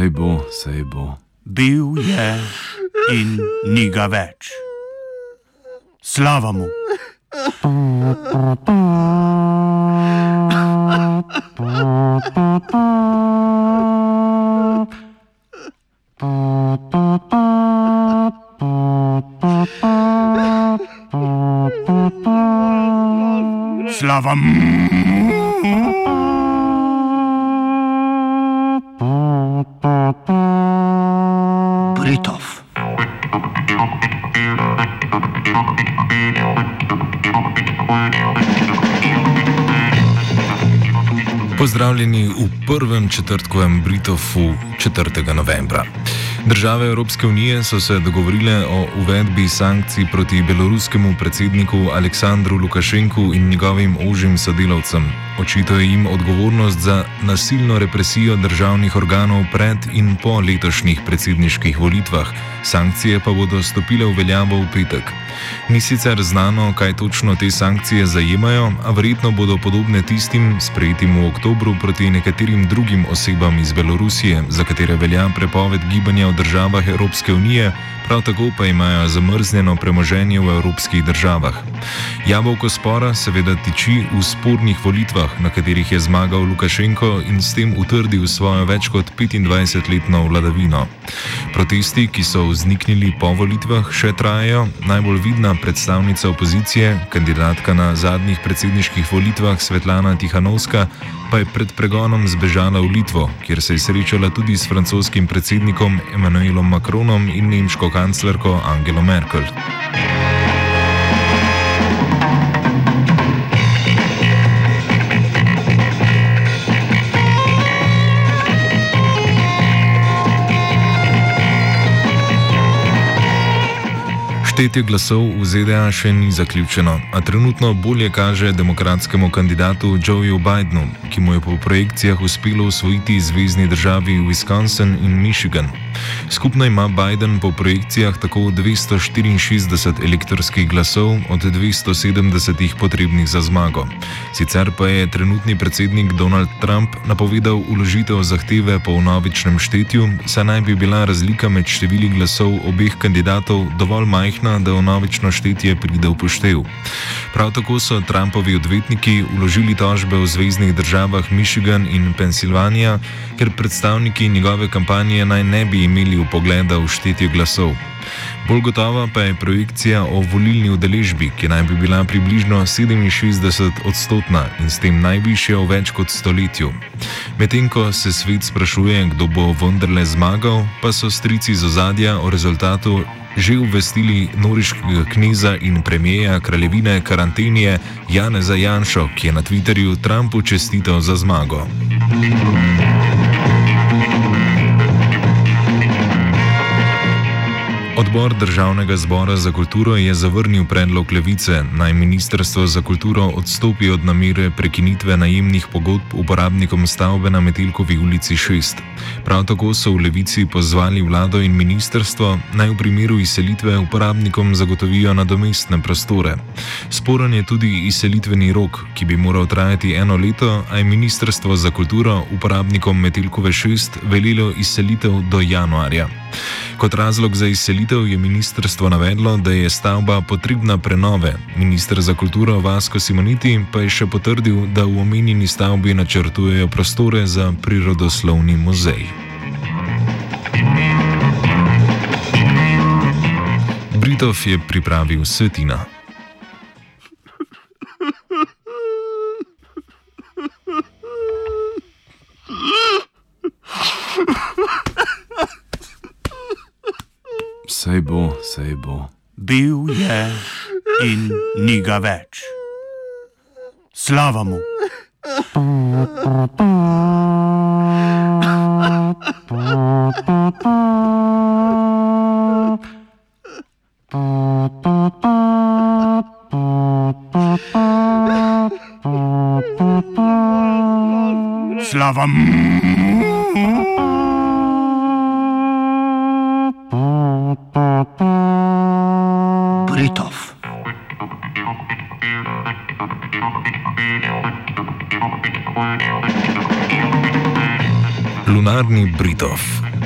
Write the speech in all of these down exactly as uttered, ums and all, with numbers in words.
Sej bo, sej bo. Bil je in ni ga več. Slava mu. Slava mu. Britov. Pozdravljeni v prvem četrtkovem Britofu četrtega novembra. Države Evropske unije so se dogovorile o uvedbi sankcij proti beloruskemu predsedniku Aleksandru Lukašenku in njegovim ožjim sodelavcem. Očitajo jim odgovornost za nasilno represijo državnih organov pred in po letošnjih predsedniških volitvah. Sankcije pa bodo stopile v veljavo v petek. Ni sicer znano, kaj točno te sankcije zajemajo, a verjetno bodo podobne tistim, sprejetim v oktobru proti nekaterim drugim osebam iz Belorusije, za katere velja prepoved gibanja v državah Evropske unije, prav tako pa imajo zamrznjeno premoženje v evropskih državah. Jabolko spora seveda tiči v spornih volitvah, na katerih je zmagal Lukašenko in s tem utrdil svojo več kot petindvajsetletno vladavino. Protesti, ki so vzniknili po volitvah, še trajajo. Najbolj vidna predstavnica opozicije, kandidatka na zadnjih predsedniških volitvah Svetlana Tihanovska, pa je pred pregonom zbežala v Litvo, kjer se je srečala tudi s francoskim predsednikom Emmanuelom Macronom in nemško kanclerko Angelo Merkel. Štetje glasov v Z D A še ni zaključeno, a trenutno bolje kaže demokratskemu kandidatu Joeju Bidenu, ki mu je po projekcijah uspelo osvojiti zvezni državi Wisconsin in Michigan. Skupno ima Biden po projekcijah tako dvesto štiriinšestdeset elektorskih glasov od dvesto sedemdesetih potrebnih za zmago. Sicer pa je trenutni predsednik Donald Trump napovedal vložitev zahteve po vnovičnem štetju, saj naj bi bila razlika med števili glasov obeh kandidatov dovolj majhna, da vnovično štetje pride v poštev. Prav tako so Trumpovi odvetniki vložili tožbe v zveznih državah Michigan in Pensilvanija, ker predstavniki njegove kampanje naj ne bi imeli vpogleda v štetje glasov. Bolj gotova pa je projekcija o volilni udeležbi, ki naj bi bila približno sedeminšestdeset odstotna in s tem najvišja v več kot stoletju. Medtem ko se svet sprašuje, kdo bo vendarle zmagal, pa so strici z ozadja o rezultatu že uvestili noriškega kneza in premijeja kraljevine Karantenije Janeza Janšo, ki je na Twitterju Trumpu čestital za zmago. Odbor Državnega zbora za kulturo je zavrnil predlog Levice, naj Ministrstvo za kulturo odstopi od namere prekinitve najemnih pogodb uporabnikom stavbe na Metelkovi ulici šest. Prav tako so v Levici pozvali vlado in ministrstvo, naj v primeru izselitve uporabnikom zagotovijo nadomestne prostore. Sporen je tudi izselitveni rok, ki bi moral trajati eno leto, a je Ministrstvo za kulturo uporabnikom Metelkove šest velilo izselitev do januarja. Kot razlog za izselitev je ministrstvo navedlo, da je stavba potrebna prenove. Minister za kulturo Vasko Simoniti pa je še potrdil, da v omenjeni stavbi načrtujejo prostore za prirodoslovni muzej. Britov je pripravil Svetina. Sej bo, sej bo. Bil je in ni ga več. Slava mu. Slava mu. Britov. Lunarni Britov.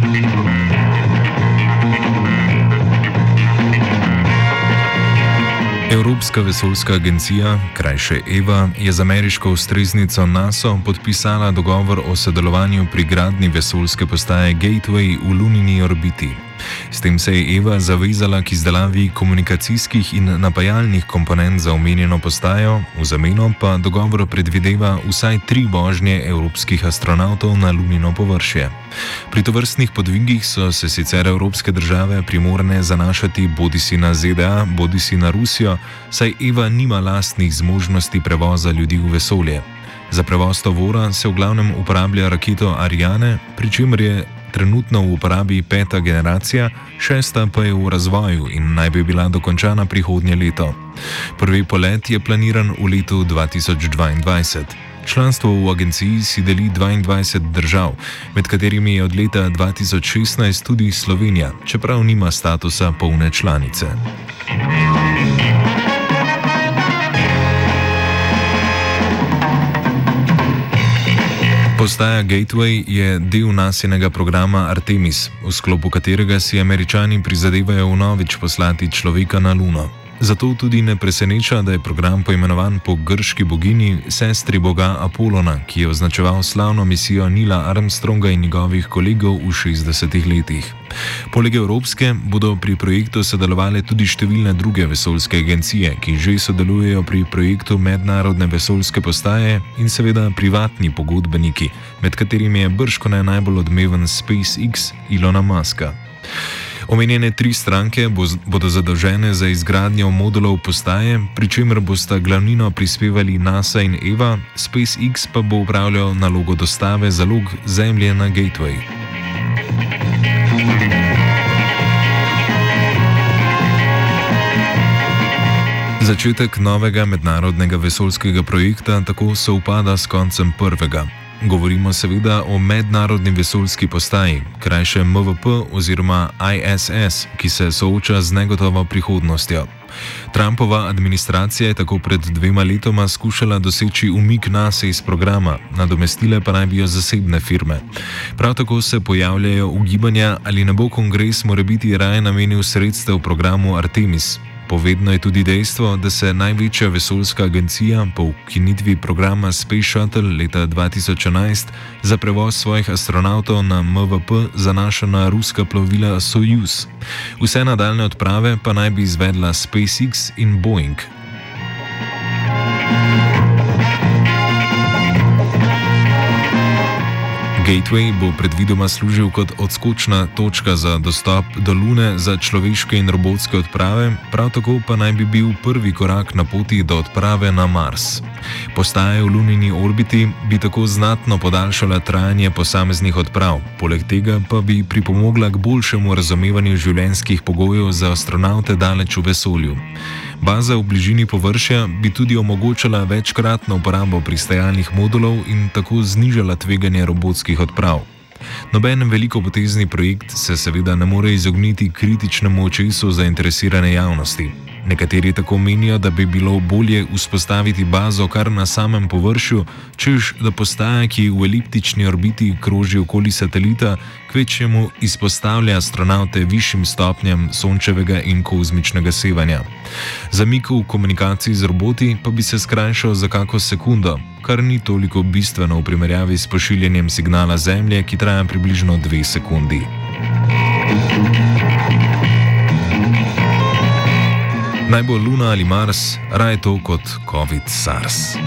Evropska vesoljska agencija, krajše EVA, je z ameriško ustreznico NASA podpisala dogovor o sodelovanju pri gradnji vesoljske postaje Gateway v lunini orbiti. S tem se je EVA zavezala k izdelavi komunikacijskih in napajalnih komponent za omenjeno postajo, v zameno pa dogovor predvideva vsaj tri vožnje evropskih astronavtov na lunino površje. Pri tovrstnih podvigih so se sicer evropske države primorne zanašati bodisi na ZDA, bodisi na Rusijo, saj EVA nima lastnih zmožnosti prevoza ljudi v vesolje. Za prevoz tovora se v glavnem uporablja raketo Ariane, pri čemer je trenutno v uporabi peta generacija, šesta pa je v razvoju in naj bi bila dokončana prihodnje leto. Prvi polet je planiran v letu dva tisoč dvaindvajset. Članstvo v agenciji si deli dvaindvajset držav, med katerimi je od leta dva tisoč šestnajst tudi Slovenija, čeprav nima statusa polne članice. Postaja Gateway je del nasinega programa Artemis, v sklopu katerega si Američani prizadevajo vnovič poslati človeka na Luno. Zato tudi ne preseneča, da je program poimenovan po grški boginji, sestri boga Apolona, ki je označeval slavno misijo Neila Armstronga in njegovih kolegov v šestdesetih letih. Poleg evropske bodo pri projektu sodelovale tudi številne druge vesoljske agencije, ki že sodelujejo pri projektu mednarodne vesoljske postaje, in seveda privatni pogodbeniki, med katerimi je bržkone najbolj odmeven SpaceX Elona Muska. Omenjene tri stranke bodo zadolžene za izgradnjo modulov postaje, pri čemer bosta glavnino prispevali NASA in EVA, SpaceX pa bo upravljal nalogo dostave zalog Zemlje na Gateway. Začetek novega mednarodnega vesoljskega projekta tako sovpada s koncem prvega. Govorimo seveda o mednarodni vesoljski postaji, krajše M V P oziroma I S S, ki se sooča z negotovo prihodnostjo. Trumpova administracija je tako pred dvema letoma skušala doseči umik NASA iz programa, nadomestile pa naj bi jo zasebne firme. Prav tako se pojavljajo ugibanja, ali ne bo kongres morebiti raje namenil sredstev programu Artemis. Povedno je tudi dejstvo, da se največja vesoljska agencija po ukinitvi programa Space Shuttle leta dva tisoč enajst za prevoz svojih astronavtov na M V P zanaša na ruska plovila Sojuz. Vse nadaljne odprave pa naj bi izvedla SpaceX in Boeing. Gateway bo predvidoma služil kot odskočna točka za dostop do Lune za človeške in robotske odprave, prav tako pa naj bi bil prvi korak na poti do odprave na Mars. Postaja v lunini orbiti bi tako znatno podaljšala trajanje posameznih odprav, poleg tega pa bi pripomogla k boljšemu razumevanju življenjskih pogojev za astronavte daleč v vesolju. Baza v bližini površja bi tudi omogočala večkratno uporabo pristajalnih modulov in tako znižala tveganje robotskih odprav. Noben velikopotezni projekt se seveda ne more izogniti kritičnemu očesu zainteresirane javnosti. Nekateri tako menijo, da bi bilo bolje vzpostaviti bazo kar na samem površju, češ da postaja, ki v eliptični orbiti kroži okoli satelita, kvečjemu izpostavlja astronavte višjim stopnjam sončevega in kozmičnega sevanja. Zamik v komunikaciji z roboti pa bi se skrajšal za kako sekundo, kar ni toliko bistveno v primerjavi s pošiljanjem signala Zemlje, ki traja približno dve sekundi. Naj bo Luna ali Mars, raje to kot COVID SARS.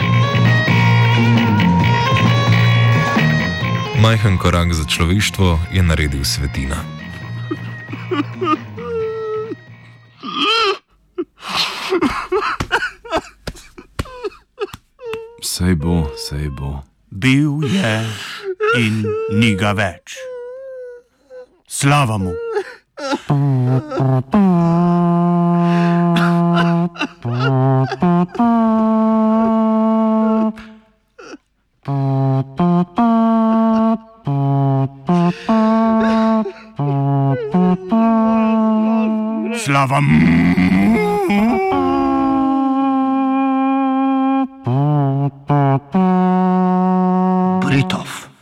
Majhen korak za človeštvo je naredil Svetina. Sej bo, sej bo. Bil je in ni ga več. Slava mu! Slava mu! Britov.